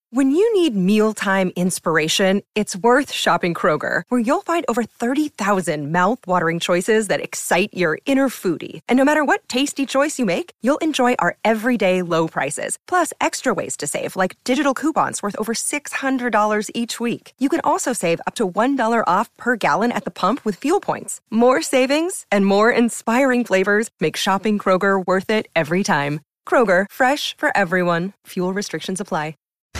When you need mealtime inspiration, it's worth shopping Kroger, where you'll find over 30,000 mouth-watering choices that excite your inner foodie. And no matter what tasty choice you make, you'll enjoy our everyday low prices, plus extra ways to save, like digital coupons worth over $600 each week. You can also save up to $1 off per gallon at the pump with fuel points. More savings and more inspiring flavors make shopping Kroger worth it every time. Kroger, fresh for everyone. Fuel restrictions apply.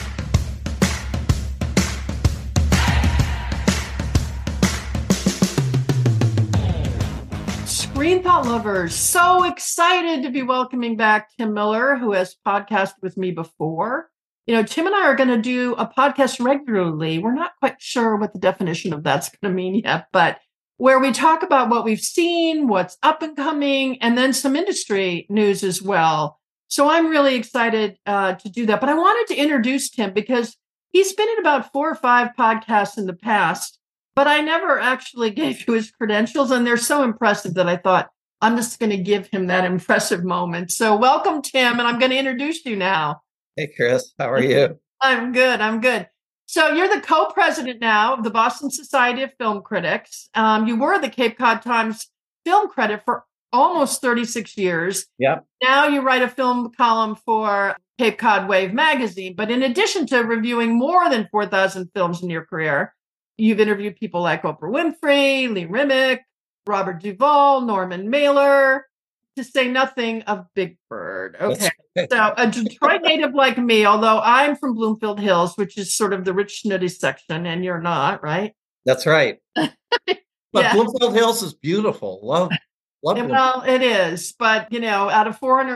Screen Thought lovers, so excited to be welcoming back Tim Miller, who has podcasted with me before. You know, Tim and I are going to do a podcast regularly. We're not quite sure what the definition of that's going to mean yet, but where we talk about what we've seen, what's up and coming, and then some industry news as well. So I'm really excited to do that. But I wanted to introduce Tim because he's been in about 4 or 5 podcasts in the past. But I never actually gave you his credentials, and they're so impressive that I thought I'm just going to give him that impressive moment. So welcome, Tim, and I'm going to introduce you now. Hey, Chris. How are you? I'm good. So you're the co-president now of the Boston Society of Film Critics. You were the Cape Cod Times film critic for almost 36 years. Yep. Now you write a film column for Cape Cod Wave magazine. But in addition to reviewing more than 4,000 films in your career, you've interviewed people like Oprah Winfrey, Lee Remick, Robert Duvall, Norman Mailer, to say nothing of Big Bird. Okay. So a Detroit native like me, although I'm from Bloomfield Hills, which is sort of the rich, nutty section, and you're not, right? That's right. But Yeah. Bloomfield Hills is beautiful. Love Well, it is. But, you know, out of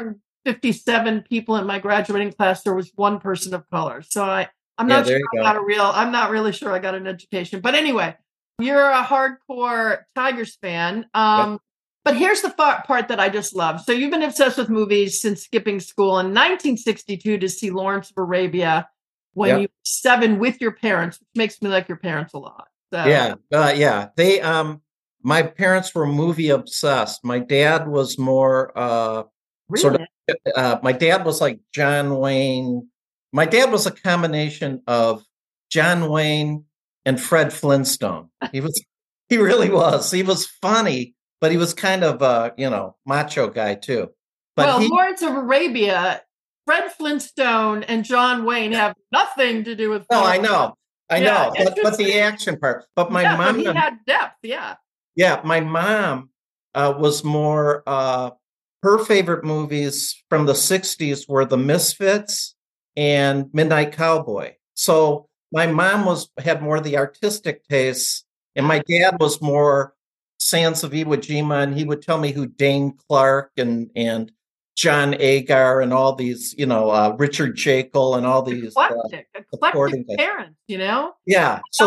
457 people in my graduating class, there was one person of color. So I'm not sure I'm not really sure I got an education. But anyway, you're a hardcore Tigers fan. But here's the part that I just love. So you've been obsessed with movies since skipping school in 1962 to see Lawrence of Arabia when you were 7 with your parents, which makes me like your parents a lot. So. Yeah. They, my parents were movie obsessed. My dad was more, Really? my dad was like John Wayne. My dad was a combination of John Wayne and Fred Flintstone. He really was. He was funny, but he was kind of a, macho guy too. But Lawrence of Arabia, Fred Flintstone and John Wayne have nothing to do with. No, I know. But the action part. But my mom, he had depth. Yeah. Yeah, my mom was more. Her favorite movies from the '60s were The Misfits and Midnight Cowboy. So my mom had more the artistic tastes, and my dad was more Sands of Iwo Jima, and he would tell me who Dane Clark and John Agar and all these, Richard Jekyll and all these eclectic parents, Yeah. So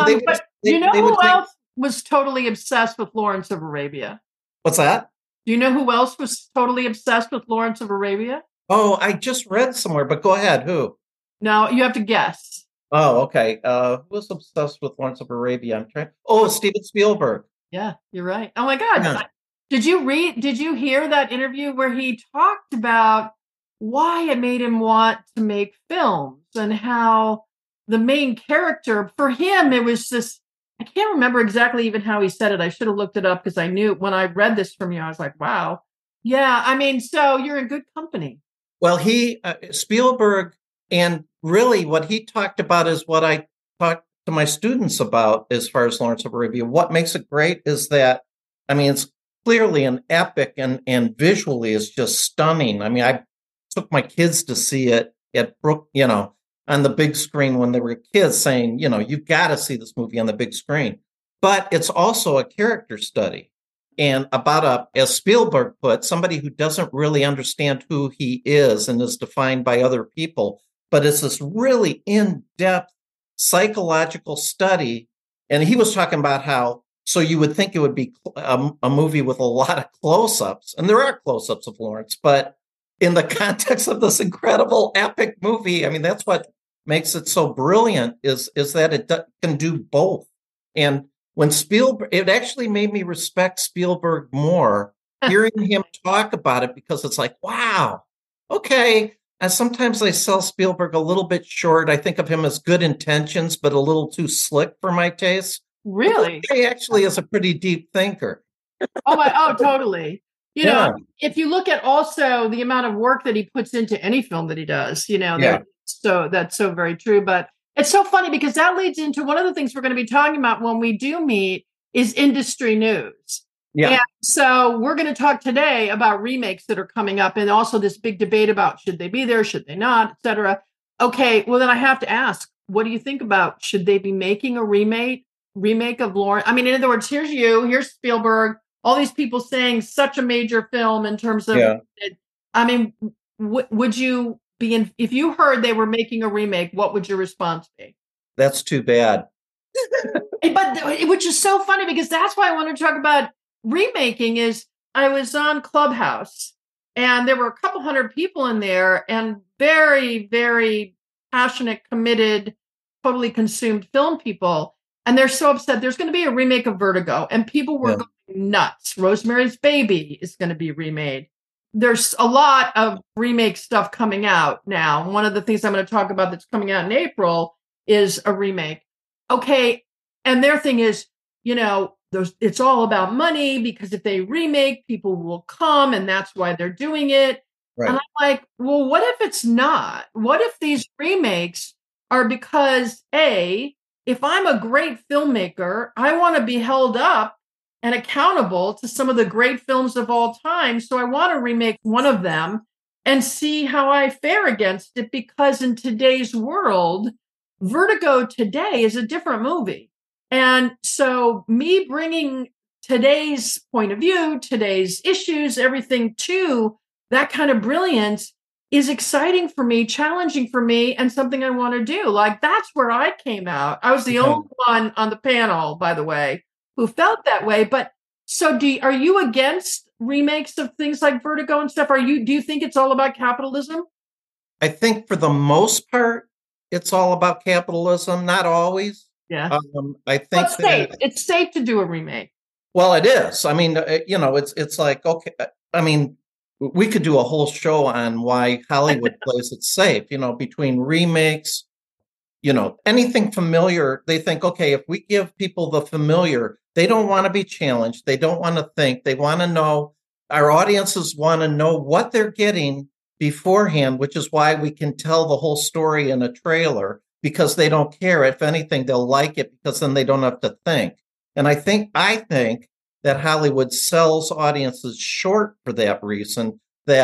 who else was totally obsessed with Lawrence of Arabia? What's that? Do you know who else was totally obsessed with Lawrence of Arabia? Oh, I just read somewhere, but go ahead. Who? No, you have to guess. Oh, okay. Who was obsessed with Lawrence of Arabia? I'm trying. Oh, Steven Spielberg. Yeah, you're right. Oh my God. Yeah. Did you hear that interview where he talked about why it made him want to make films and how the main character, for him, it was this, I can't remember exactly even how he said it. I should have looked it up because I knew when I read this from you, I was like, wow. Yeah, I mean, so you're in good company. Well, Spielberg, and really what he talked about is what I talked to my students about as far as Lawrence of Arabia. What makes it great is that, I mean, it's clearly an epic and visually is just stunning. I mean, I took my kids to see it at Brook, on the big screen when they were kids, saying, you've got to see this movie on the big screen. But it's also a character study. And about as Spielberg put, somebody who doesn't really understand who he is and is defined by other people. But it's this really in-depth psychological study. And he was talking about how, so you would think it would be a movie with a lot of close-ups. And there are close-ups of Lawrence. But in the context of this incredible epic movie, I mean, that's what makes it so brilliant is that it can do both. And when Spielberg, it actually made me respect Spielberg more, hearing him talk about it, because it's like, wow, okay, sometimes they sell Spielberg a little bit short. I think of him as good intentions, but a little too slick for my taste. Really? He actually is a pretty deep thinker. Oh, totally. Yeah. If you look at also the amount of work that he puts into any film that he does, Yeah. so that's so very true. But it's so funny because that leads into one of the things we're going to be talking about when we do meet is industry news. Yeah. And so we're going to talk today about remakes that are coming up and also this big debate about should they be there, should they not, et cetera. Okay, well, then I have to ask, what do you think about should they be making a remake of Lawrence? I mean, in other words, here's Spielberg, all these people saying such a major film in terms of, I mean, would you be if you heard they were making a remake, what would your response be? That's too bad. But which is so funny because that's why I want to talk about remaking is I was on Clubhouse and there were a couple hundred people in there and very, very passionate, committed, totally consumed film people. And they're so upset. There's going to be a remake of Vertigo and people were going nuts. Rosemary's Baby is going to be remade. There's a lot of remake stuff coming out now. One of the things I'm going to talk about that's coming out in April is a remake. Okay. And their thing is, it's all about money because if they remake, people will come and that's why they're doing it. Right. And I'm like, well, what if it's not? What if these remakes are because if I'm a great filmmaker, I want to be held up and accountable to some of the great films of all time. So I want to remake one of them and see how I fare against it because in today's world, Vertigo today is a different movie. And so me bringing today's point of view, today's issues, everything to that kind of brilliance is exciting for me, challenging for me, and something I want to do. Like that's where I came out. I was the only one on the panel, by the way, who felt that way. But so are you against remakes of things like Vertigo and stuff? Do you think it's all about capitalism? I think for the most part, it's all about capitalism. Not always. Yeah. I think it's safe to do a remake. Well, it is. I mean, it's like, okay. I mean, we could do a whole show on why Hollywood plays it safe, between remakes, anything familiar. They think, okay, if we give people the familiar, they don't want to be challenged. They don't want to think. They want to know. Our audiences want to know what they're getting beforehand, which is why we can tell the whole story in a trailer because they don't care. If anything, they'll like it because then they don't have to think. And I think that Hollywood sells audiences short for that reason,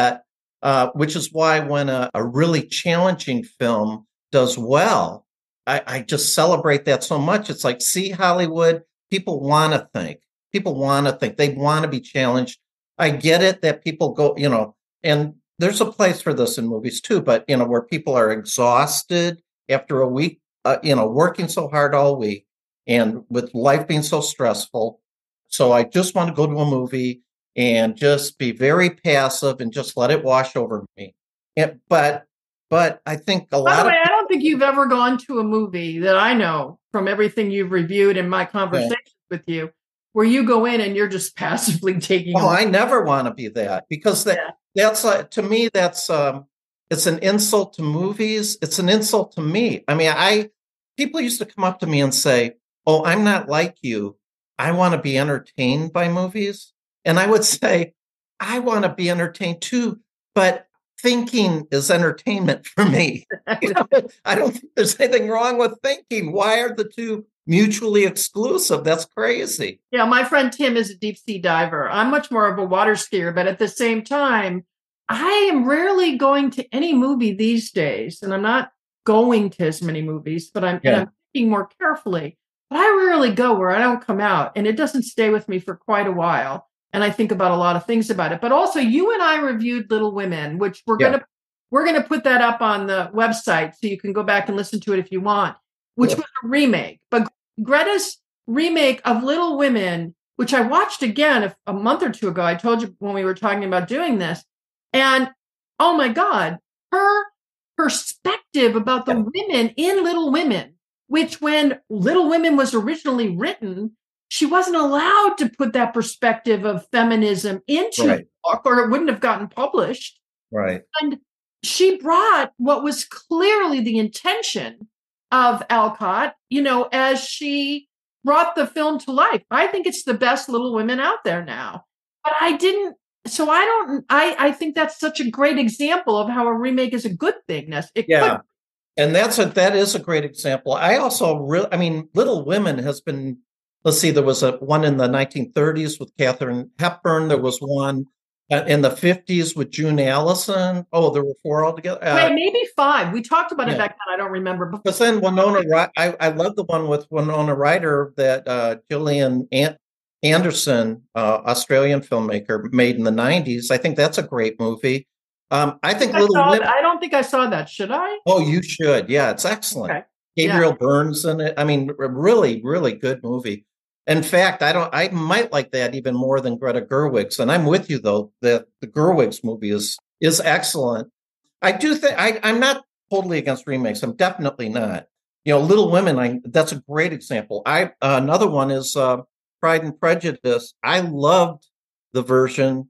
which is why when a really challenging film does well, I just celebrate that so much. It's like, see, Hollywood, people want to think. People want to think. They want to be challenged. I get it that people go, and there's a place for this in movies too, but, where people are exhausted after a week, working so hard all week and with life being so stressful. So I just want to go to a movie and just be very passive and just let it wash over me. But I think a lot By the way, I don't think you've ever gone to a movie that I know from everything you've reviewed in my conversations with you, where you go in and you're just passively taking. Oh, I never want to be that because that's to me, that's it's an insult to movies. It's an insult to me. I mean, people used to come up to me and say, "Oh, I'm not like you. I want to be entertained by movies." And I would say, I want to be entertained too, but thinking is entertainment for me. I don't think there's anything wrong with thinking. Why are the two mutually exclusive? That's crazy. Yeah, my friend Tim is a deep sea diver. I'm much more of a water skier, but at the same time, I am rarely going to any movie these days, and I'm not going to as many movies, but I'm thinking more carefully. But I rarely go where I don't come out, and it doesn't stay with me for quite a while. And I think about a lot of things about it. But also, you and I reviewed Little Women, which we're gonna put that up on the website so you can go back and listen to it if you want, which was a remake. But Greta's remake of Little Women, which I watched again a month or two ago. I told you when we were talking about doing this, and oh my God, her perspective about the women in Little Women, which when Little Women was originally written, she wasn't allowed to put that perspective of feminism into the book or it wouldn't have gotten published. Right. And she brought what was clearly the intention of Alcott, as she brought the film to life. I think it's the best Little Women out there now. But I think that's such a great example of how a remake is a good thing. And that is a great example. I also Little Women has been, let's see, there was one in the 1930s with Katharine Hepburn. There was one in the 50s with June Allison. Oh, there were 4 altogether. Wait, maybe 5. We talked about it back then. I don't remember. Because then I love the one with Winona Ryder that Gillian Anderson, Australian filmmaker, made in the 90s. I think that's a great movie. I think Little Women. I don't think I saw that. Should I? Oh, you should. Yeah, it's excellent. Okay. Gabriel Byrne's in it. I mean, really, really good movie. In fact, I might like that even more than Greta Gerwig's. And I'm with you though. The Gerwig's movie is excellent. I do think I'm not totally against remakes. I'm definitely not. Little Women. That's a great example. Another one is Pride and Prejudice. I loved the version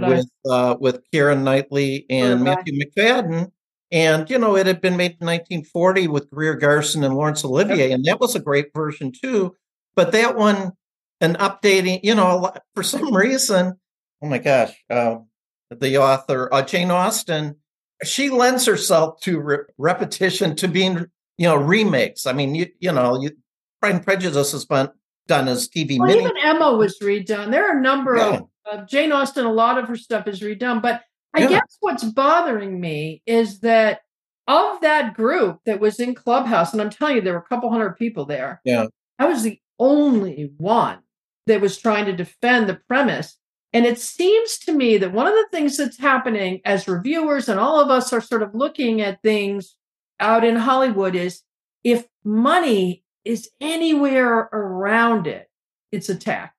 with Keira Knightley and Matthew McFadden. And, it had been made in 1940 with Greer Garson and Laurence Olivier, and that was a great version too. But that one, an updating, for some reason, oh my gosh, the author, Jane Austen, she lends herself to repetition, to being, remakes. I mean, Pride and Prejudice has been done as TV mini. Even Emma was redone. There are a number of Jane Austen, a lot of her stuff is redone. But I guess what's bothering me is that of that group that was in Clubhouse, and I'm telling you, there were a couple hundred people there. Yeah. I was the only one that was trying to defend the premise. And it seems to me that one of the things that's happening as reviewers, and all of us are sort of looking at things out in Hollywood, is if money is anywhere around it, it's attacked.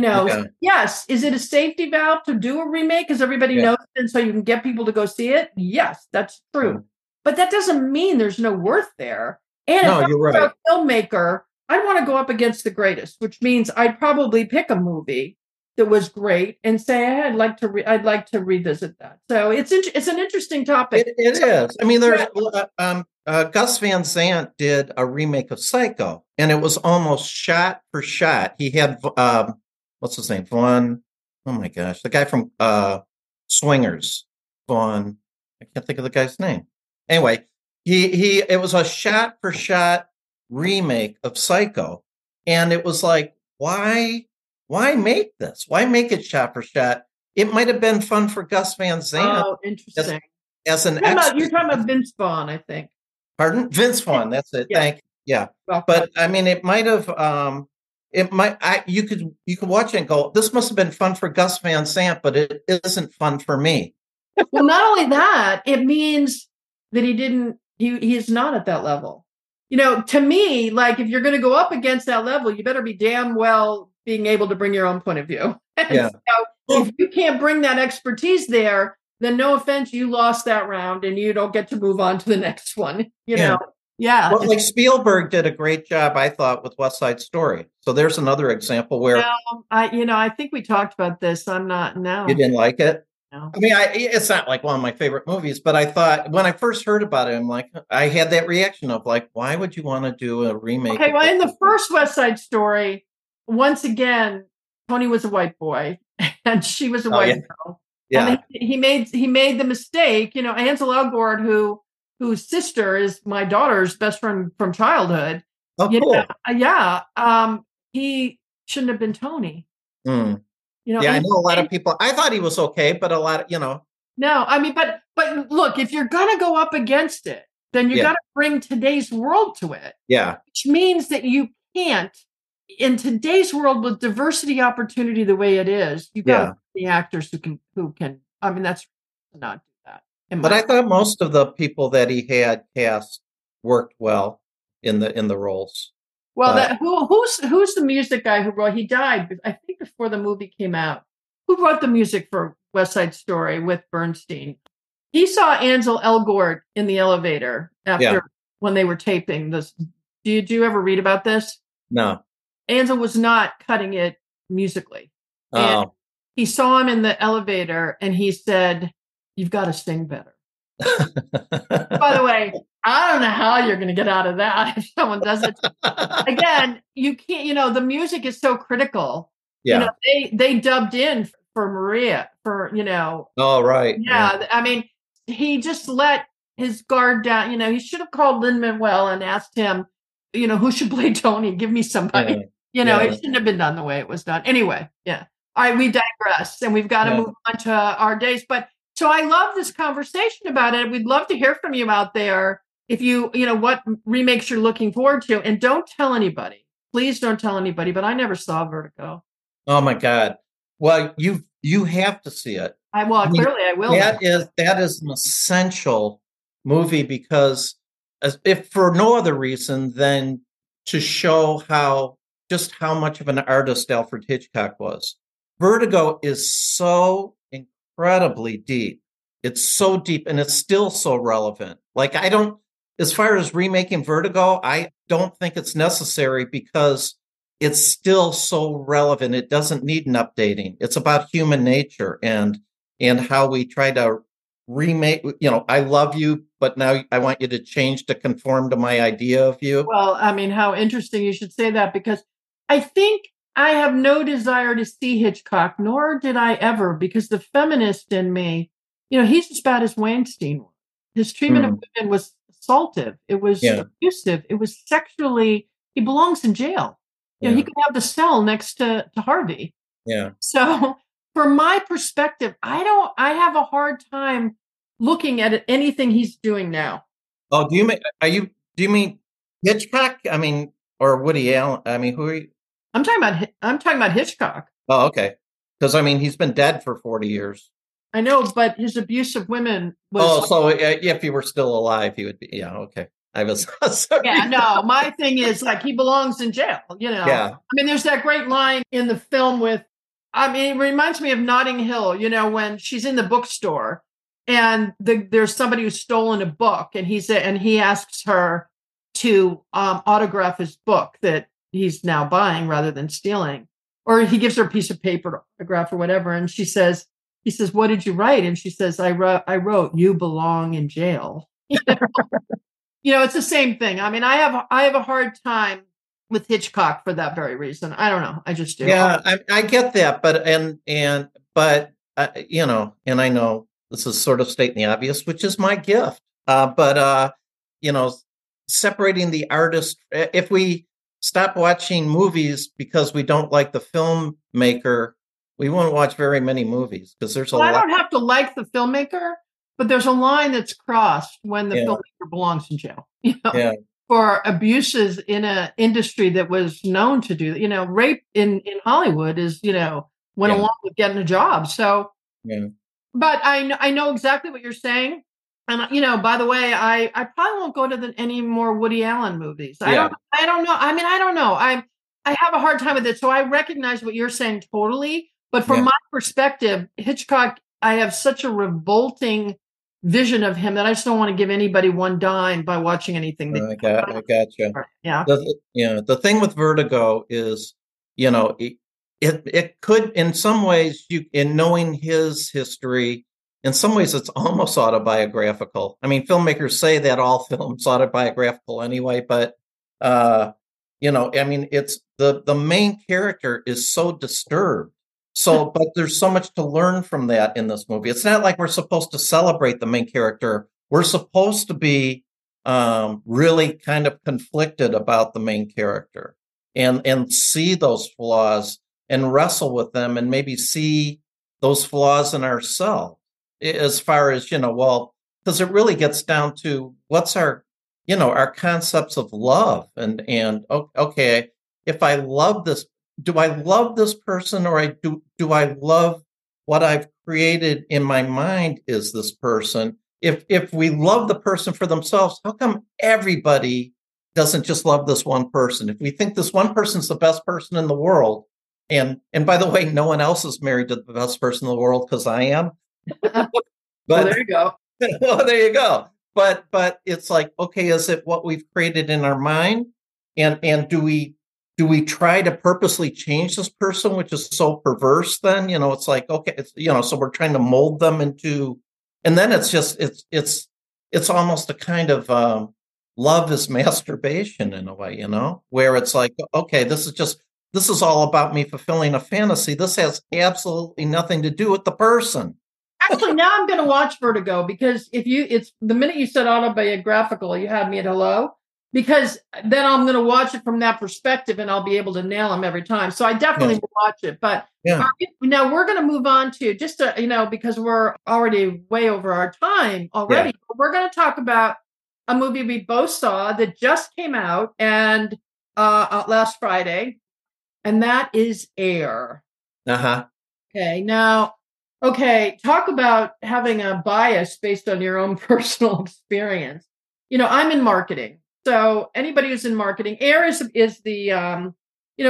Yes. Is it a safety valve to do a remake because everybody knows it and so you can get people to go see it? Yes, that's true. But that doesn't mean there's no worth there. And if I was a filmmaker, I'd want to go up against the greatest, which means I'd probably pick a movie that was great and say, I'd like to revisit that. So it's an interesting topic. It is. I mean, there's Gus Van Sant did a remake of Psycho, and it was almost shot for shot. He had what's his name? Vaughn. Oh my gosh, the guy from Swingers. Vaughn. I can't think of the guy's name. Anyway, it was a shot for shot remake of Psycho, and it was like, why make this? Why make it shot for shot? It might have been fun for Gus Van Sant. Oh, interesting. As an you're talking about Vince Vaughn, I think. Pardon? Vince Vaughn. That's it. Yeah. Thank you. Yeah. Well, but I mean, it might have. You could watch it and go, this must have been fun for Gus Van Sant, but it isn't fun for me. Well, not only that, it means that he's not at that level. To me, like, if you're going to go up against that level, you better be damn well being able to bring your own point of view. Yeah. So if you can't bring that expertise there, then no offense, you lost that round and you don't get to move on to the next one, know? Yeah. Well, like Spielberg did a great job, I thought, with West Side Story. So there's another example where I think we talked about this. I'm not. No. You didn't like it? No. I mean, it's not like one of my favorite movies, but I thought when I first heard about it, I'm like, I had that reaction of like, why would you want to do a remake? Okay, well, in the first West Side Story, once again, Tony was a white boy and she was a white girl. Yeah. And he made the mistake, Ansel Elgort, whose sister is my daughter's best friend from childhood. Oh, cool. He shouldn't have been Tony. Mm. I know a lot of people. I thought he was okay, but a lot of, No, I mean, but look, if you're gonna go up against it, then you got to bring today's world to it. Yeah, which means that you can't, in today's world with diversity opportunity the way it is, you got the actors who can. I mean, that's not do that. But I thought most of the people that he had cast worked well in the roles. Well, who's the music guy who wrote? He died, I think, before the movie came out. Who wrote the music for West Side Story with Bernstein? He saw Ansel Elgort in the elevator when they were taping this. Did you ever read about this? No. Ansel was not cutting it musically. And he saw him in the elevator, and he said, "You've got to sing better." By the way, I don't know how you're going to get out of that if someone does it. Again, you can't, the music is so critical. Yeah. They dubbed in for Maria Oh, right. yeah. I mean, he just let his guard down. He should have called Lin-Manuel and asked him, who should play Tony? Give me somebody. It shouldn't have been done the way it was done. Anyway, yeah. All right, we digress, and we've got to move on to our days. But so I love this conversation about it. We'd love to hear from you out there. If what remakes you're looking forward to, and don't tell anybody. Please don't tell anybody. But I never saw Vertigo. Oh my God! Well, you have to see it. Clearly I will. That is an essential movie because, if for no other reason than to show how much of an artist Alfred Hitchcock was. Vertigo is so incredibly deep. It's so deep, and it's still so relevant. Like, as far as remaking Vertigo, I don't think it's necessary because it's still so relevant. It doesn't need an updating. It's about human nature and how we try to remake, I love you, but now I want you to change to conform to my idea of you. Well, I mean, how interesting you should say that, because I think I have no desire to see Hitchcock, nor did I ever, because the feminist in me, he's as bad as Weinstein. His treatment of women was assaultive. It was abusive. It was sexually, he belongs in jail. He could have the cell next to Harvey. Yeah. So from my perspective, I have a hard time looking at anything he's doing now. Oh, do you mean Hitchcock? I mean, or Woody Allen? I mean, who are you? I'm talking about Hitchcock. Oh, okay. Because he's been dead for 40 years. I know, but his abuse of women was. Oh, so if he were still alive, he would be. Yeah, okay. I was sorry. Yeah, no, my thing is he belongs in jail, Yeah. I mean, there's that great line in the film it reminds me of Notting Hill, when she's in the bookstore and there's somebody who's stolen a book and he asks her to autograph his book that he's now buying rather than stealing. Or he gives her a piece of paper to autograph or whatever. And he says, what did you write? And she says, I wrote, you belong in jail. It's the same thing. I mean, I have a hard time with Hitchcock for that very reason. I don't know. I just do. Yeah, I get that, but and I know this is sort of stating the obvious, which is my gift. But separating the artist, if we stop watching movies because we don't like the filmmaker, we won't watch very many movies because there's a lot. I don't have to like the filmmaker, but there's a line that's crossed when the filmmaker belongs in jail. For abuses in an industry that was known to do, rape in Hollywood is, went along with getting a job. So, but I know exactly what you're saying. And, by the way, I probably won't go to any more Woody Allen movies. I don't know. I mean, I don't know. I have a hard time with it. So I recognize what you're saying totally. But from my perspective, Hitchcock, I have such a revolting vision of him that I just don't want to give anybody one dime by watching anything. I got you. Yeah. The thing with Vertigo is, it could, in some ways, in knowing his history, in some ways, it's almost autobiographical. I mean, filmmakers say that all films autobiographical anyway, but I mean, it's the main character is so disturbed. So, but there's so much to learn from that in this movie. It's not like we're supposed to celebrate the main character. We're supposed to be really kind of conflicted about the main character and see those flaws and wrestle with them and maybe see those flaws in ourselves as far as, because it really gets down to what's our concepts of love and okay, if I love this, do I love this person or do I love what I've created in my mind is this person? If we love the person for themselves, how come everybody doesn't just love this one person? If we think this one person's the best person in the world, and by the way, no one else is married to the best person in the world because I am. But well, there you go. Well, there you go. But it's like, okay, is it what we've created in our mind? And do we try to purposely change this person, which is so perverse then? It's like, okay, so we're trying to mold them into, and then it's just, it's it's almost a kind of love is masturbation in a way, where it's like, okay, this is all about me fulfilling a fantasy. This has absolutely nothing to do with the person. Actually, now I'm going to watch Vertigo, because it's the minute you said autobiographical, you had me at hello, because then I'm going to watch it from that perspective and I'll be able to nail them every time. So I definitely will watch it. But now we're going to move on to just, because we're already way over our time already. Yeah. We're going to talk about a movie we both saw that just came out and last Friday, and that is Air. Uh-huh. Okay. Now, talk about having a bias based on your own personal experience. I'm in marketing. So anybody who's in marketing, Air is the, in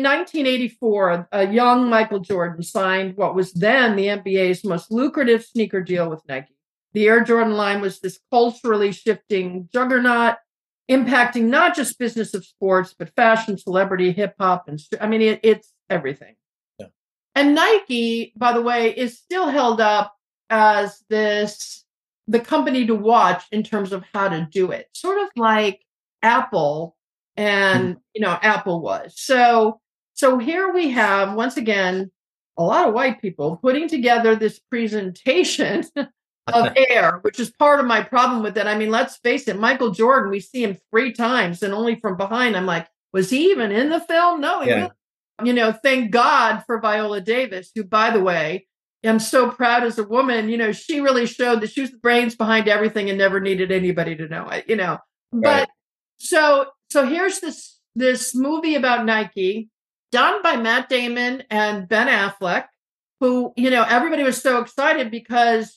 1984, a young Michael Jordan signed what was then the NBA's most lucrative sneaker deal with Nike. The Air Jordan line was this culturally shifting juggernaut, impacting not just business of sports, but fashion, celebrity, hip hop, and it's everything. Yeah. And Nike, by the way, is still held up as the company to watch in terms of how to do it, sort of like Apple and Apple was. So here we have, once again, a lot of white people putting together this presentation of Air, which is part of my problem with it. I mean, let's face it, Michael Jordan, we see him 3 times and only from behind. I'm like, was he even in the film? No, he wasn't. Thank God for Viola Davis, who, by the way, I'm so proud as a woman. She really showed that she was the brains behind everything and never needed anybody to know it, But so here's this movie about Nike done by Matt Damon and Ben Affleck, who, everybody was so excited because,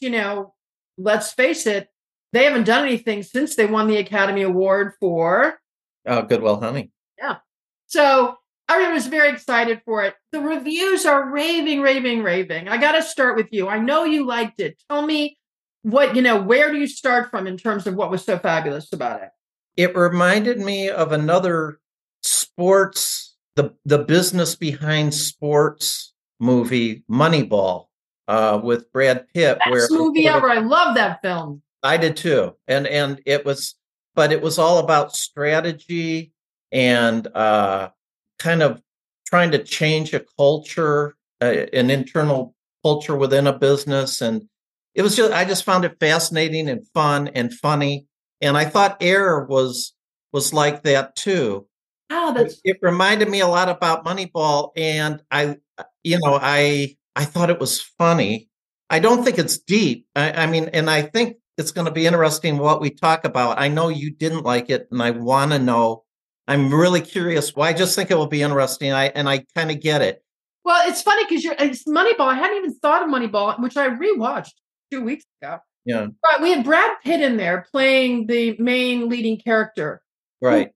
let's face it, they haven't done anything since they won the Academy Award for Good Will Hunting. Yeah. So everyone was very excited for it. The reviews are raving, raving, raving. I got to start with you. I know you liked it. Tell me where do you start from in terms of what was so fabulous about it? It reminded me of another sports, the business behind sports movie, Moneyball, with Brad Pitt. Best movie ever. I love that film. I did too. And it was all about strategy and kind of trying to change a culture, an internal culture within a business. And it was I just found it fascinating and fun and funny. And I thought Air was like that too. It reminded me a lot about Moneyball, and I thought it was funny. I don't think it's deep. I mean, and I think it's going to be interesting what we talk about. I know you didn't like it, and I want to know. I'm really curious. Well, I just think it will be interesting. I kind of get it. Well, it's funny because it's Moneyball. I hadn't even thought of Moneyball, which I rewatched 2 weeks ago. Yeah. But we had Brad Pitt in there playing the main leading character. Right.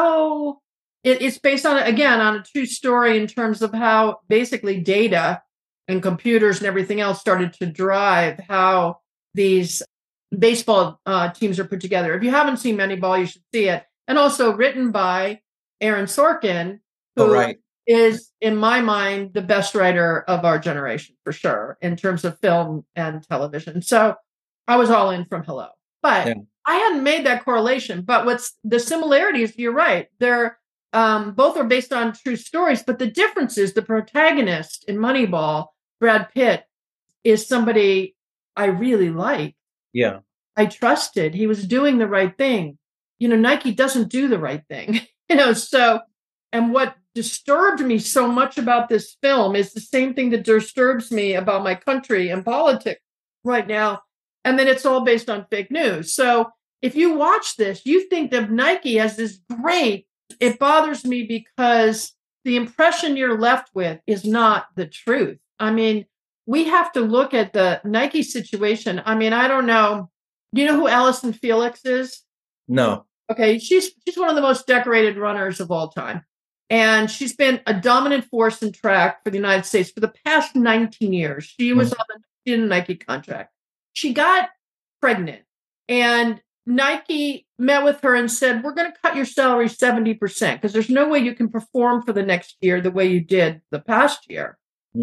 So it's based on a true story in terms of how basically data and computers and everything else started to drive how these baseball teams are put together. If you haven't seen Moneyball, you should see it. And also written by Aaron Sorkin, who is, in my mind, the best writer of our generation, for sure, in terms of film and television. So I was all in from hello. But I hadn't made that correlation. But what's the similarities, you're right. They're both are based on true stories. But the difference is the protagonist in Moneyball, Brad Pitt, is somebody I really like. Yeah. I trusted. He was doing the right thing. Nike doesn't do the right thing, so, and what disturbed me so much about this film is the same thing that disturbs me about my country and politics right now. And then it's all based on fake news. So if you watch this, you think that Nike has this great, it bothers me because the impression you're left with is not the truth. I mean, we have to look at the Nike situation. I mean, I don't know. Do you know who Allison Felix is? No. Okay, she's one of the most decorated runners of all time. And she's been a dominant force in track for the United States for the past 19 years. She was in a Nike contract. She got pregnant, and Nike met with her and said, we're going to cut your salary 70% because there's no way you can perform for the next year the way you did the past year.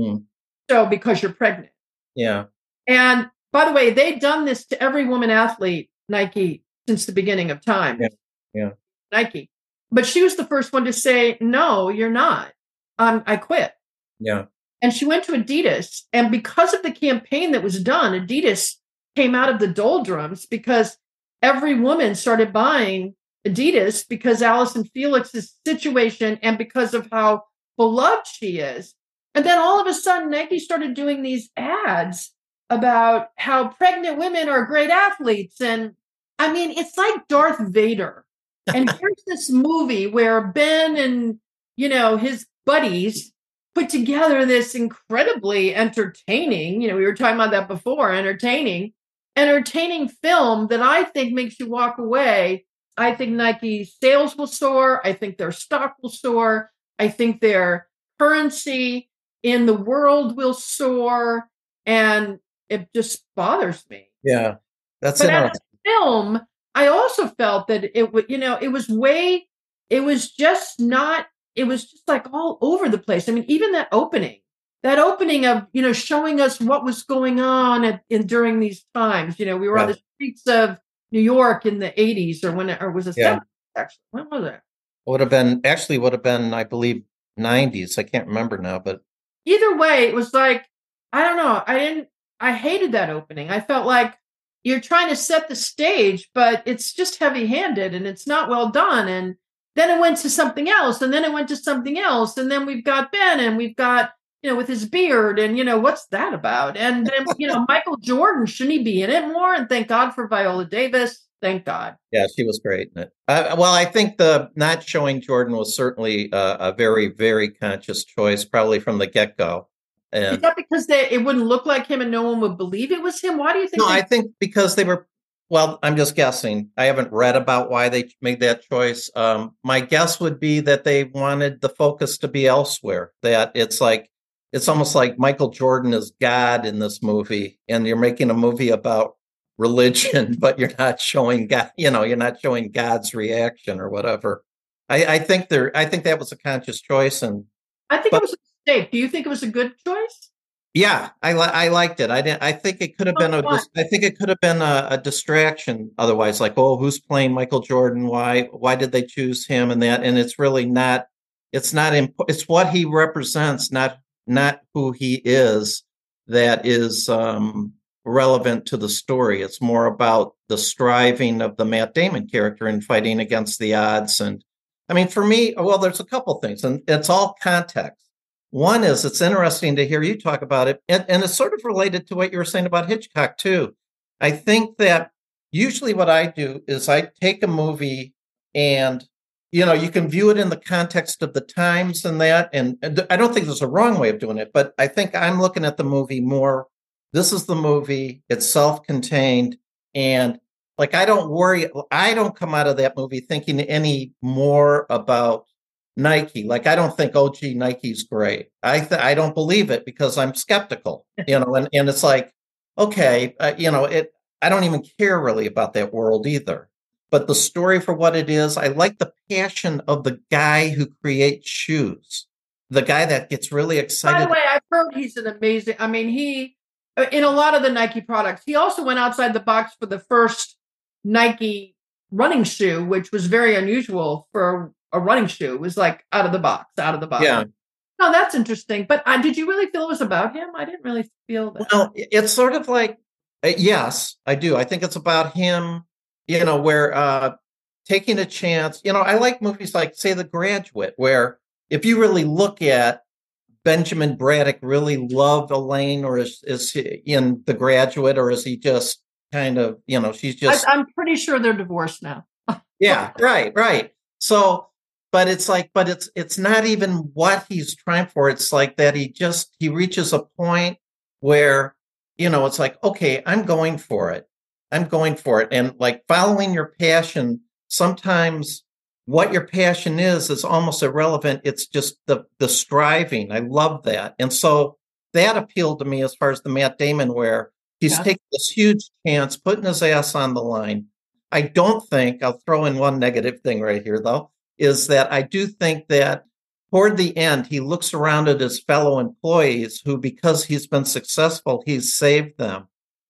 So because you're pregnant. Yeah. And by the way, they've done this to every woman athlete Nike since the beginning of time. Yeah. Yeah. Nike. But she was the first one to say, no, you're not. I quit. Yeah. And she went to Adidas. And because of the campaign that was done, Adidas came out of the doldrums because every woman started buying Adidas because Allyson Felix's situation and because of how beloved she is. And then all of a sudden, Nike started doing these ads about how pregnant women are great athletes. And I mean, it's like Darth Vader. And here's this movie where Ben and, his buddies put together this incredibly entertaining, we were talking about that before, entertaining film that I think makes you walk away. I think Nike sales will soar. I think their stock will soar. I think their currency in the world will soar. And it just bothers me. Yeah. That's but interesting. As a film, I also felt that it was just like all over the place. I mean, even that opening of, showing us what was going on during these times. We were on the streets of New York in the 80s or was it 70s, actually? When was it? Would have been, I believe, 90s. I can't remember now, but either way, it was like, I don't know. I hated that opening. I felt like you're trying to set the stage, but it's just heavy-handed and it's not well done. And then it went to something else, and then it went to something else. And then we've got Ben and we've got, with his beard and, what's that about? And then, Michael Jordan, shouldn't he be in it more? And thank God for Viola Davis. Thank God. Yeah, she was great in it. Well, I think the not showing Jordan was certainly a very, very conscious choice, probably from the get-go. Is that because it wouldn't look like him and no one would believe it was him? Why do you think? No, I think because they were, well, I'm just guessing. I haven't read about why they made that choice. My guess would be that they wanted the focus to be elsewhere, that it's almost like Michael Jordan is God in this movie, and you're making a movie about religion, but you're not showing God, you're not showing God's reaction or whatever. I think that was a conscious choice. And I think it was a mistake. Do you think it was a good choice? Yeah, I liked it. I think it could have been a distraction otherwise, like, oh, who's playing Michael Jordan? Why did they choose him? And it's really not, it's what he represents, not who he is, that is relevant to the story. It's more about the striving of the Matt Damon character and fighting against the odds. And I mean, for me, well, there's a couple things, and it's all context. One is, it's interesting to hear you talk about it, and it's sort of related to what you were saying about Hitchcock, too. I think that usually what I do is I take a movie and, you can view it in the context of the times and that, and I don't think there's a wrong way of doing it, but I think I'm looking at the movie more, this is the movie, it's self-contained, and like, I don't come out of that movie thinking any more about Nike. Like, I don't think, oh, gee, Nike's great. I don't believe it because I'm skeptical, and it's like, okay, I don't even care really about that world either. But the story for what it is, I like the passion of the guy who creates shoes, the guy that gets really excited. By the way, I've heard he's an amazing, he, in a lot of the Nike products, he also went outside the box for the first Nike running shoe, which was very unusual for a running shoe. It was like out of the box. Yeah. No, that's interesting. But did you really feel it was about him? I didn't really feel that. Well, it's sort of like, yes, I do. I think it's about him, where taking a chance. I like movies like, say, The Graduate, where if you really look at Benjamin Braddock really loved Elaine, or is he in The Graduate, or is he just kind of, she's just... I'm pretty sure they're divorced now. Yeah, right. So, but it's not even what he's trying for. It's like that he reaches a point where, it's like, okay, I'm going for it. And like, following your passion, sometimes what your passion is almost irrelevant. It's just the striving. I love that. And so that appealed to me as far as the Matt Damon, where he's taking this huge chance, putting his ass on the line. I don't think, I'll throw in one negative thing right here, though, is that I do think that toward the end, he looks around at his fellow employees who, because he's been successful, he's saved them.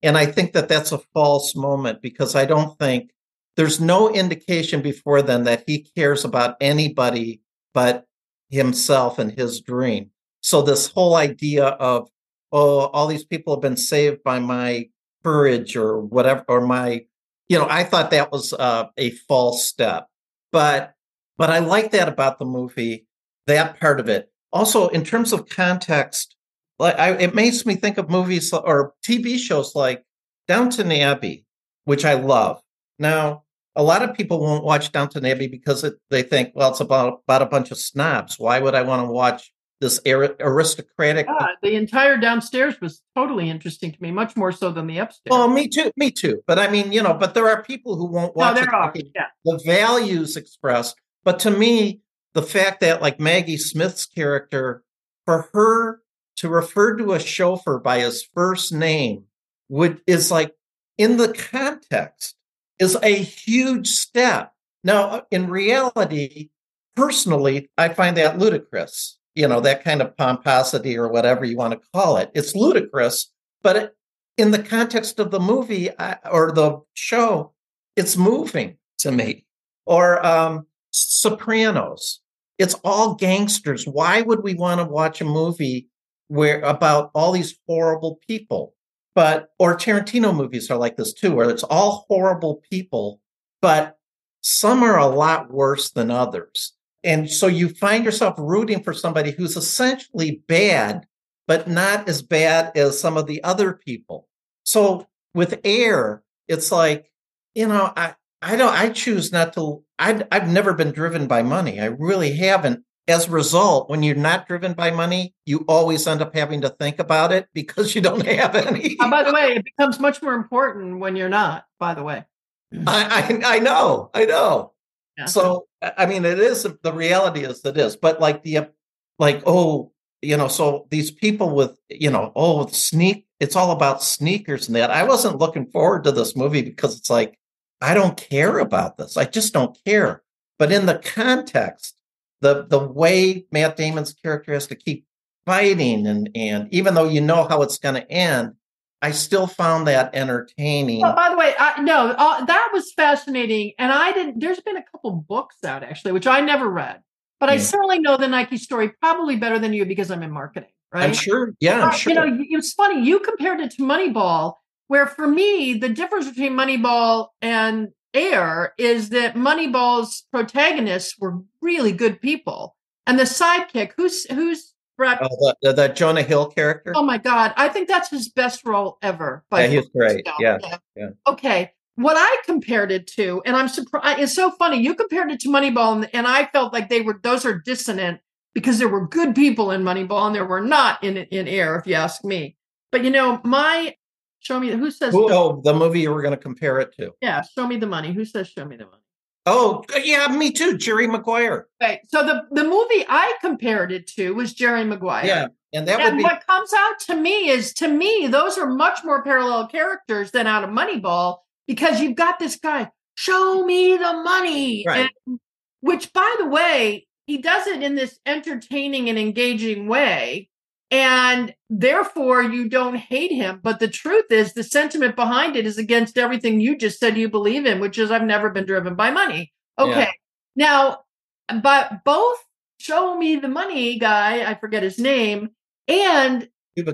And I think that that's a false moment because I don't think there's no indication before then that he cares about anybody but himself and his dream. So this whole idea of, oh, all these people have been saved by my courage or whatever, or my, I thought that was a false step. But I like that about the movie, that part of it. Also, in terms of context, it makes me think of movies or TV shows like Downton Abbey, which I love. Now, a lot of people won't watch Downton Abbey because they think, well, it's about a bunch of snobs. Why would I want to watch this aristocratic? The entire downstairs was totally interesting to me, much more so than the upstairs. Oh, me too. But I mean, but there are people who won't watch the values expressed. But to me, the fact that like Maggie Smith's character, for her to refer to a chauffeur by his first name is like, in the context, is a huge step. Now, in reality, personally, I find that ludicrous. That kind of pomposity or whatever you want to call it. It's ludicrous, but in the context of the movie or the show, it's moving to me. Or Sopranos. It's all gangsters. Why would we want to watch a movie about all these horrible people? Or Tarantino movies are like this too, where it's all horrible people, but some are a lot worse than others. And so you find yourself rooting for somebody who's essentially bad, but not as bad as some of the other people. So with Air, it's like, I choose not to. I've never been driven by money. I really haven't. As a result, when you're not driven by money, you always end up having to think about it because you don't have any. By the way, it becomes much more important when you're not, by the way. I know. Yeah. So, I mean, it is, the reality is that is, but so these people with, it's all about sneakers and that. I wasn't looking forward to this movie because it's like, I don't care about this. I just don't care. But in the context, the way Matt Damon's character has to keep fighting and even though you know how it's going to end, I still found that entertaining. Well, by the way, that was fascinating. And there's been a couple books out actually, which I never read, but I certainly know the Nike story probably better than you because I'm in marketing, right? I'm sure. Yeah, I'm sure. It's funny. You compared it to Moneyball, where for me, the difference between Moneyball and Air is that Moneyball's protagonists were really good people. And the sidekick, who's Brett? The Jonah Hill character. Oh my God. I think that's his best role ever. Yeah, he's great. Yeah. Okay. What I compared it to, and I'm surprised, it's so funny. You compared it to Moneyball, and I felt like those are dissonant because there were good people in Moneyball and there were not in Air, if you ask me. But show me, who says? The movie you were going to compare it to. Yeah. Show me the money. Who says show me the money? Oh, yeah, me too. Jerry Maguire. Okay. So the movie I compared it to was Jerry Maguire. Yeah. And what comes out to me, those are much more parallel characters than out of Moneyball, because you've got this guy, show me the money. Right. Which, by the way, he does it in this entertaining and engaging way. And therefore, you don't hate him. But the truth is, the sentiment behind it is against everything you just said you believe in, which is I've never been driven by money. Okay. Yeah. Now, but both show me the money guy, I forget his name, and Cuba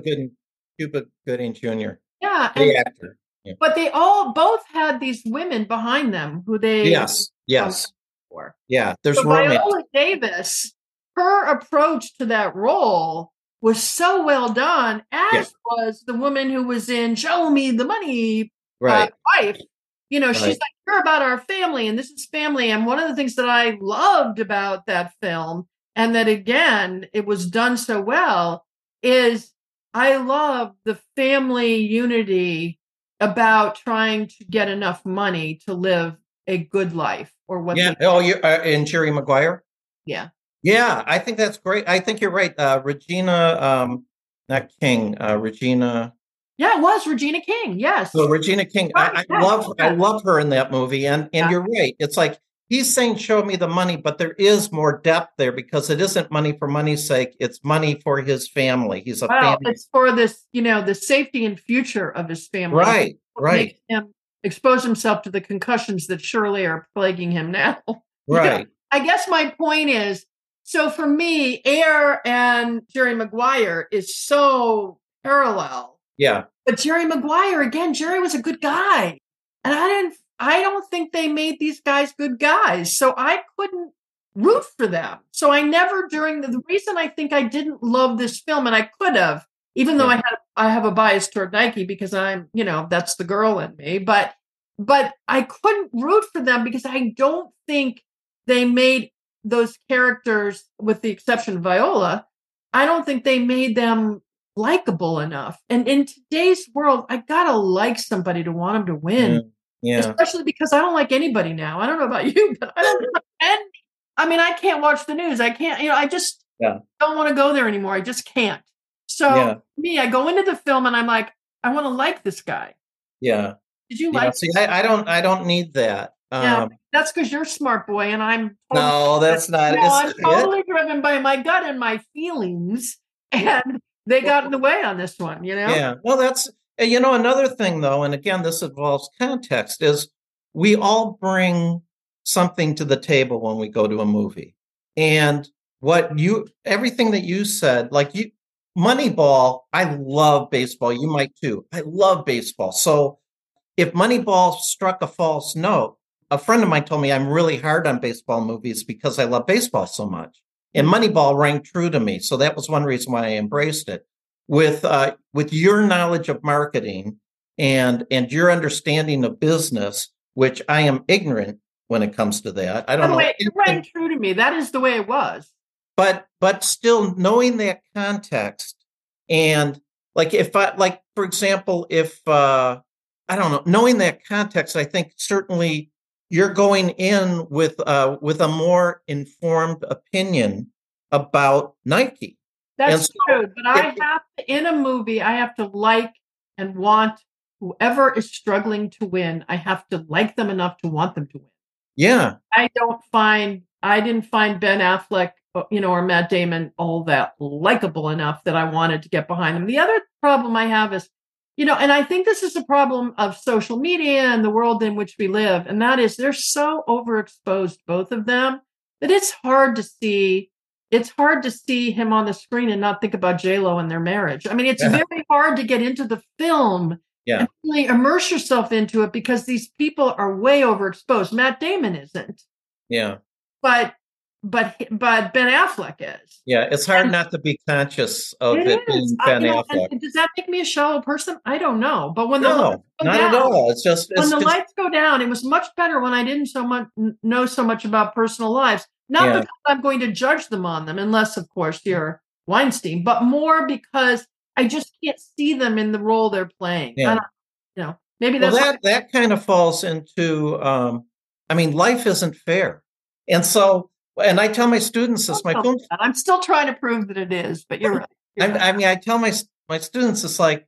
Gooding Jr. Yeah. The actor. Yeah. But they both had these women behind them who they Yes. For. Yeah. There's romance. Viola Davis, her approach to that role was so well done, as was the woman who was in Show Me the Money wife. She's like, you're about our family, and this is family. And one of the things that I loved about that film, and that, again, it was done so well, is I love the family unity about trying to get enough money to live a good life. Or what? Yeah. In Jerry Maguire? Yeah. Yeah, I think that's great. I think you're right. Regina, not King, Regina. Yeah, it was Regina King. Yes. So Regina King, I love her in that movie. And you're right. It's like, he's saying, show me the money, but there is more depth there because it isn't money for money's sake. It's money for his family. He's a Well, family. it's for this, the safety and future of his family. Right. Makes him expose himself to the concussions that surely are plaguing him now. Right. I guess my point is, so for me, Air and Jerry Maguire is so parallel. Yeah. But Jerry Maguire, again, Jerry was a good guy. And I don't think they made these guys good guys. So I couldn't root for them. So I never the reason I think I didn't love this film, and I could have, even though I have a bias toward Nike because I'm, that's the girl in me, but I couldn't root for them because I don't think they made those characters, with the exception of Viola, I don't think they made them likable enough. And in today's world, I gotta like somebody to want them to win. Yeah. Especially because I don't like anybody now. I don't know about you, but I don't like any. I mean, I can't watch the news. I can't, I just don't want to go there anymore. I just can't. So me, I go into the film and I'm like, I want to like this guy. Yeah. Did you like? See, I don't need that. Yeah, that's because you're a smart boy, and I'm. No, that's not. I'm totally driven by my gut and my feelings, and they got in the way on this one. Yeah. Well, that's another thing though, and again, this involves context. Is we all bring something to the table when we go to a movie, and everything that you said, like Moneyball. I love baseball. You might too. I love baseball. So if Moneyball struck a false note. A friend of mine told me I'm really hard on baseball movies because I love baseball so much. And Moneyball rang true to me. So that was one reason why I embraced it. With your knowledge of marketing and your understanding of business, which I am ignorant when it comes to that. I don't know. It rang true to me. That is the way it was. But still knowing that context, and for example, if I don't know, knowing that context, I think certainly you're going in with a more informed opinion about Nike. That's true. But in a movie, I have to like and want whoever is struggling to win. I have to like them enough to want them to win. Yeah. I didn't find Ben Affleck, or Matt Damon all that likable enough that I wanted to get behind them. The other problem I have is, and I think this is a problem of social media and the world in which we live. And that is they're so overexposed, both of them, that it's hard to see him on the screen and not think about J-Lo and their marriage. I mean, it's very hard to get into the film and really immerse yourself into it because these people are way overexposed. Matt Damon isn't. Yeah. But Ben Affleck is. Yeah, it's hard not to be conscious of it being Ben Affleck. Does that make me a shallow person? I don't know. But when not at all. It's just when the lights go down, it was much better when I didn't know so much about personal lives. Not because I'm going to judge them on them, unless, of course, you're Weinstein, but more because I just can't see them in the role they're playing. Yeah. Maybe that's that kind of falls into. Life isn't fair, and so. And I tell my students this. I'm still trying to prove that it is, but you're right. I tell my students it's like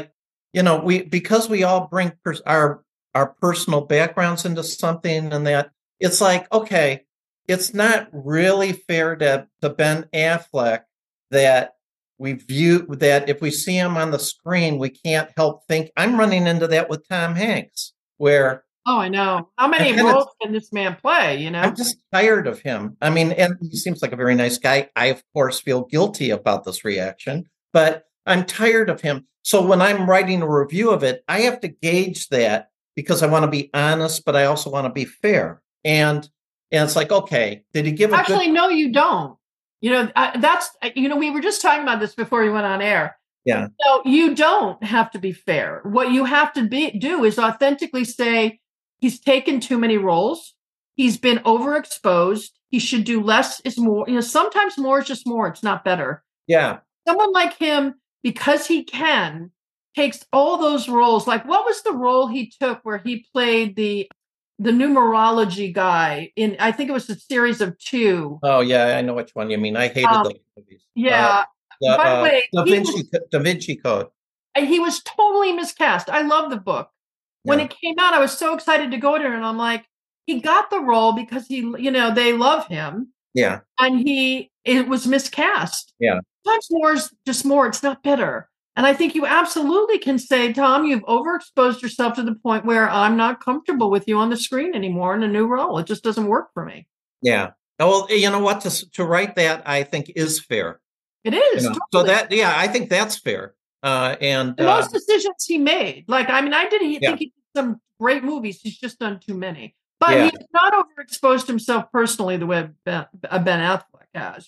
because we all bring our personal backgrounds into something, and that it's like, okay, it's not really fair to Ben Affleck that we view that if we see him on the screen, we can't help think. I'm running into that with Tom Hanks, where. Oh, I know. How many roles can this man play? I'm just tired of him. I mean, and he seems like a very nice guy. I, of course, feel guilty about this reaction, but I'm tired of him. So when I'm writing a review of it, I have to gauge that because I want to be honest, but I also want to be fair. And it's like, okay, did he give a Actually, no, you don't. That's, we were just talking about this before you went on air. Yeah. So you don't have to be fair. What you have to do is authentically say, he's taken too many roles. He's been overexposed. He should do less is more. Sometimes more is just more. It's not better. Yeah. Someone like him, because he takes all those roles. Like, what was the role he took where he played the numerology guy in, I think it was a series of 2. Oh, yeah. I know which one you mean. I hated those movies. Yeah. By the way, Da Vinci Code. He was totally miscast. I love the book. When it came out, I was so excited to go there, and I'm like, he got the role because they love him. Yeah. And it was miscast. Yeah. Sometimes more is just more. It's not better. And I think you absolutely can say, Tom, you've overexposed yourself to the point where I'm not comfortable with you on the screen anymore in a new role. It just doesn't work for me. Yeah. Well, you know what? To write that, I think is fair. It is. You know? Totally. So I think that's fair. And most decisions he made, I think he did some great movies. He's just done too many. But he's not overexposed himself personally the way Ben Affleck has.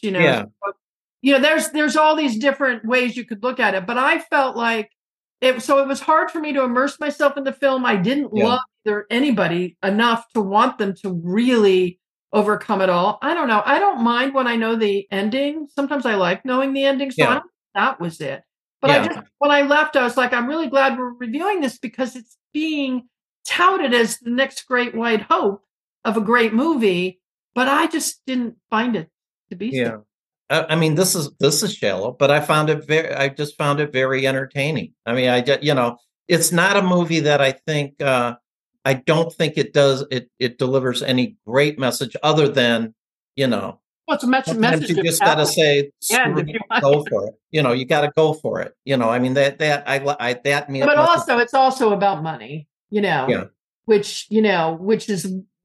There's all these different ways you could look at it. But I felt like it was hard for me to immerse myself in the film. I didn't love anybody enough to want them to really overcome it all. I don't know. I don't mind when I know the ending. Sometimes I like knowing the ending. So I don't think that was it. But when I left, I was like, I'm really glad we're reviewing this because it's being touted as the next great white hope of a great movie, but I just didn't find it to be. Yeah, I mean, this is shallow, but I just found it very entertaining. I mean, it's not a movie that I think I don't think it does. It delivers any great message other than Well, it's a message. You just got to say, go for it. You got to go for it. I mean that means. But also, it's also about money. Which is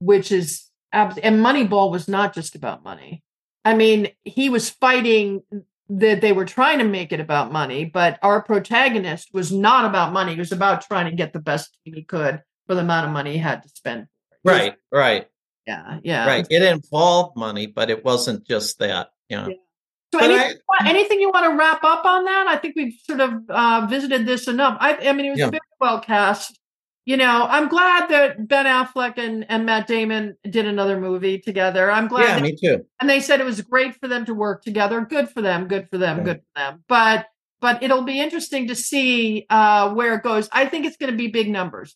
and Moneyball was not just about money. I mean, he was fighting that they were trying to make it about money, but our protagonist was not about money. He was about trying to get the best team he could for the amount of money he had to spend. Right. Yeah. Right. It involved money, but it wasn't just that. Yeah. So anything you want to wrap up on that? I think we've sort of visited this enough. I mean, it was very well cast. I'm glad that Ben Affleck and Matt Damon did another movie together. I'm glad. Yeah, me too. And they said it was great for them to work together. Good for them. Good for them. Good for them. But it'll be interesting to see where it goes. I think it's going to be big numbers.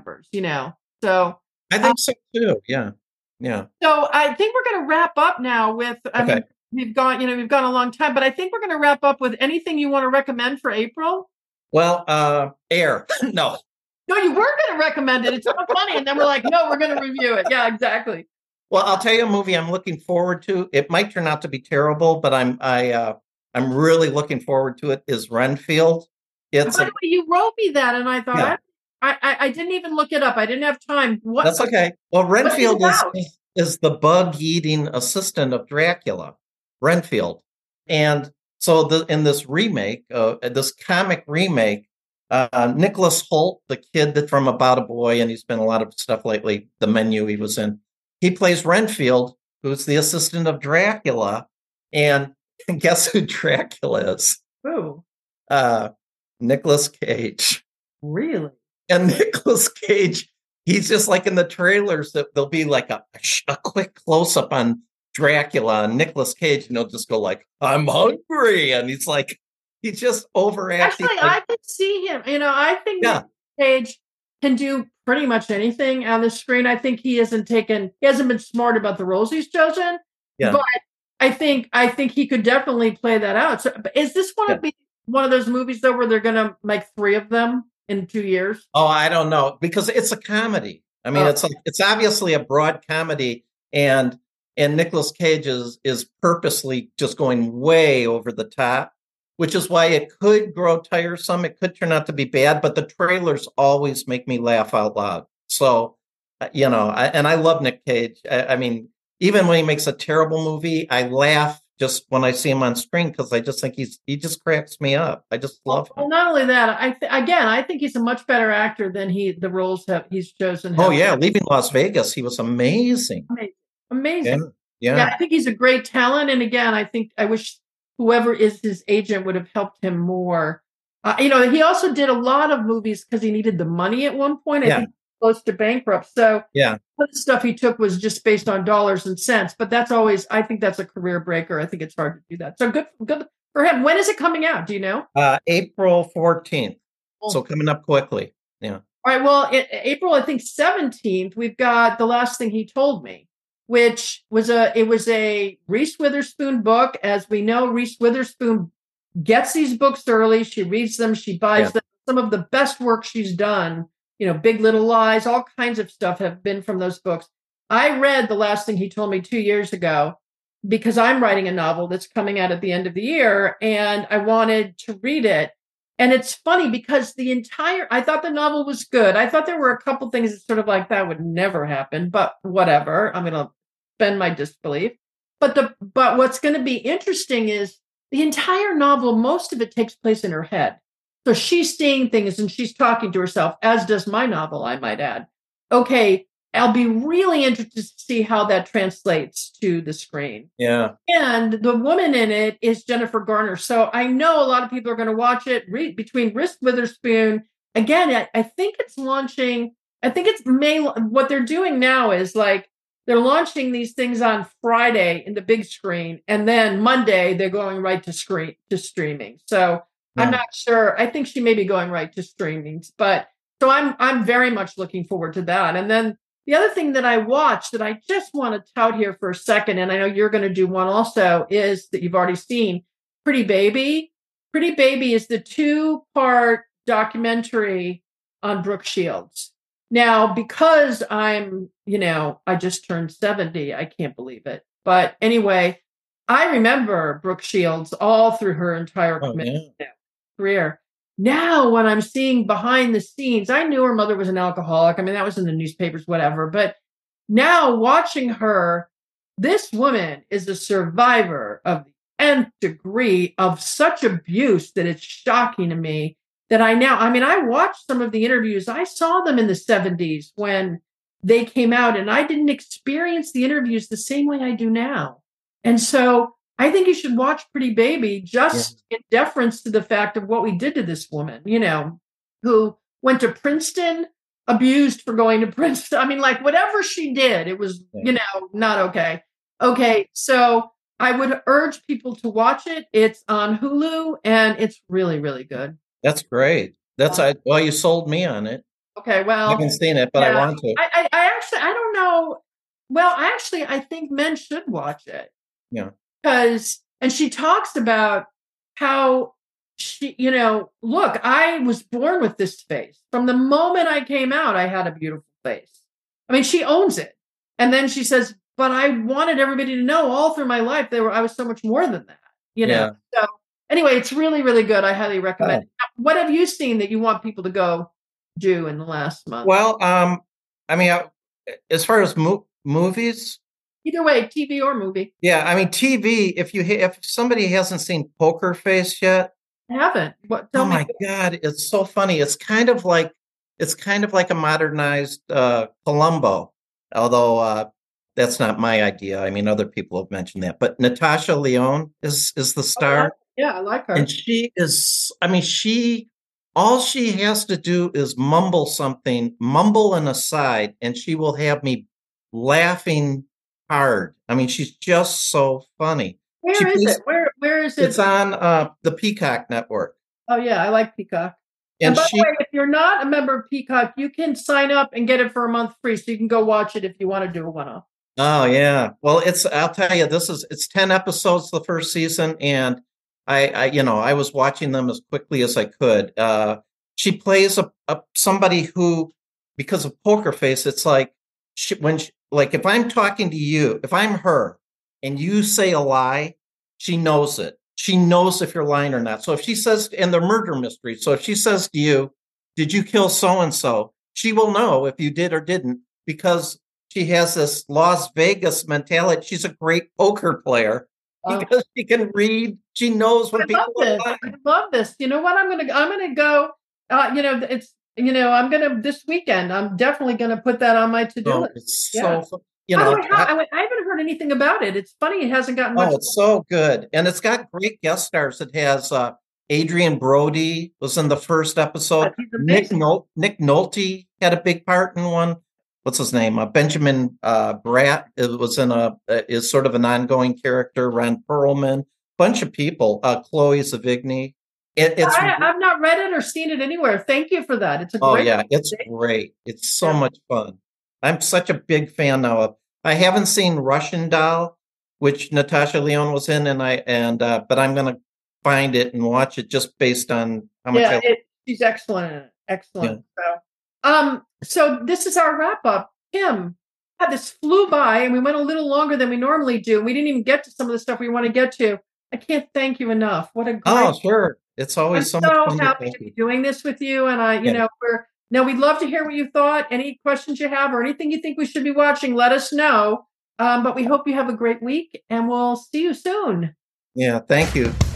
So I think so too. Yeah. So I think we're going to wrap up now with. We've gone a long time, but I think we're going to wrap up with anything you want to recommend for April. Well, Air. No. No, you were going to recommend it. It's so funny. And then we're like, no, we're going to review it. Yeah, exactly. Well, I'll tell you a movie I'm looking forward to. It might turn out to be terrible, but I'm really looking forward to it. Is Renfield. By the way, you wrote me that, and I thought I didn't even look it up. I didn't have time. That's okay. Well, Renfield is the bug-eating assistant of Dracula, Renfield, and so in this remake, this comic remake. Nicholas Hoult, the kid from About a Boy, and he's been a lot of stuff lately, The Menu he was in. He plays Renfield, who's the assistant of Dracula. And guess who Dracula is? Who? Nicolas Cage. Really? And Nicolas Cage, he's just like in the trailers, that there'll be like a quick close-up on Dracula and Nicolas Cage, and he'll just go like, I'm hungry. And he's like, he's just overacting. Actually, I could see him. I think Cage can do pretty much anything on the screen. I think he hasn't been smart about the roles he's chosen. Yeah. But I think he could definitely play that out. So, is this going to be one of those movies though where they're going to make 3 of them in 2 years? Oh, I don't know, because it's a comedy. I mean, it's obviously a broad comedy, and Nicolas Cage is purposely just going way over the top. Which is why it could grow tiresome. It could turn out to be bad, but the trailers always make me laugh out loud. So, and I love Nick Cage. I mean, even when he makes a terrible movie, I laugh just when I see him on screen because I just think he just cracks me up. I just love him. Well, not only that, I think he's a much better actor than the roles he's chosen. Oh yeah, Leaving Las Vegas, he was amazing. Amazing. Yeah, I think he's a great talent. And again, I wish whoever is his agent would have helped him more. He also did a lot of movies because he needed the money at one point. I think close to bankrupt. So the stuff he took was just based on dollars and cents. But I think that's a career breaker. I think it's hard to do that. So good for him. When is it coming out? Do you know? April 14th. So coming up quickly. Yeah. All right. Well, April, I think 17th, we've got The Last Thing He Told Me, which was a Reese Witherspoon book. As we know, Reese Witherspoon gets these books early. She reads them. She buys them. Some of the best work she's done, Big Little Lies, all kinds of stuff have been from those books. I read the last thing he told me 2 years ago because I'm writing a novel that's coming out at the end of the year and I wanted to read it. And it's funny because I thought the novel was good. I thought there were a couple things that sort of like that would never happen, but whatever. I'm going to suspend my disbelief. But what's going to be interesting is the entire novel, most of it takes place in her head. So she's seeing things and she's talking to herself, as does my novel, I might add. Okay, I'll be really interested to see how that translates to the screen. Yeah. And the woman in it is Jennifer Garner. So I know a lot of people are going to watch it between Reese Witherspoon. Again, I think it's launching. I think it's May. What they're doing now is like they're launching these things on Friday in the big screen. And then Monday, they're going right to streaming. So I'm not sure. I think she may be going right to streaming. But so I'm very much looking forward to that. And then the other thing that I watched that I just want to tout here for a second, and I know you're going to do one also, is that you've already seen Pretty Baby. Pretty Baby is the 2-part documentary on Brooke Shields. Now, because I just turned 70, I can't believe it. But anyway, I remember Brooke Shields all through her entire career. Now, when I'm seeing behind the scenes, I knew her mother was an alcoholic. I mean, that was in the newspapers, whatever. But now watching her, this woman is a survivor of the nth degree of such abuse that it's shocking to me that I watched some of the interviews. I saw them in the 70s when they came out, and I didn't experience the interviews the same way I do now. And so I think you should watch Pretty Baby just in deference to the fact of what we did to this woman, who went to Princeton, abused for going to Princeton. I mean, like whatever she did, it was, not okay. Okay. So I would urge people to watch it. It's on Hulu and it's really, really good. That's great. You sold me on it. Okay. Well, I haven't seen it, but I want to. I actually, I don't know. Well, actually, I think men should watch it. Yeah. And she talks about how she, look, I was born with this face. From the moment I came out, I had a beautiful face. I mean, she owns it. And then she says, but I wanted everybody to know all through my life, I was so much more than that, So anyway, it's really, really good. I highly recommend it. What have you seen that you want people to go do in the last month? Well, as far as movies, either way, TV or movie. Yeah, I mean TV. If somebody hasn't seen Poker Face yet, I haven't. Oh my God, it's so funny. It's kind of like a modernized Columbo, although that's not my idea. I mean, other people have mentioned that. But Natasha Lyonne is the star. I like her. And she is. I mean, all she has to do is mumble an aside, and she will have me laughing hard. I mean, she's just so funny. Where is it? It's on the Peacock network. Oh yeah, I like Peacock. And by the way, if you're not a member of Peacock, you can sign up and get it for a month free, so you can go watch it if you want to do a one-off. Oh yeah. Well, I'll tell you, it's 10 episodes the first season, and I was watching them as quickly as I could. She plays somebody who, because of Poker Face, it's like if I'm talking to you, if I'm her and you say a lie, she knows it. She knows if you're lying or not. So if she says, in the murder mystery, so if she says to you, did you kill so-and-so? She will know if you did or didn't, because she has this Las Vegas mentality. She's a great poker player because she can read. She knows when people are lying. I love this. You know what? I'm going to go, this weekend, I'm definitely going to put that on my to-do list. It's so fun. By the way, I haven't heard anything about it. It's funny. It hasn't gotten much. Oh, it's so good. And it's got great guest stars. It has Adrian Brody was in the first episode. Nick Nolte had a big part in one. What's his name? Benjamin Bratt was is sort of an ongoing character. Ron Perlman, bunch of people. Chloe Sevigny. I've not read it or seen it anywhere. Thank you for that. It's it's great. It's so much fun. I'm such a big fan now. I haven't seen Russian Doll, which Natasha Lyonne was in, but I'm going to find it and watch it just based on how much. She's excellent. Excellent. Yeah. So this is our wrap up. Kim, God, this flew by and we went a little longer than we normally do. We didn't even get to some of the stuff we want to get to. I can't thank you enough. What a great. Oh, sure. It's I'm always so much so fun to happy thank to be you. doing this with you. And Yeah. we'd love to hear what you thought. Any questions you have or anything you think we should be watching, let us know. But we hope you have a great week and we'll see you soon. Yeah, thank you.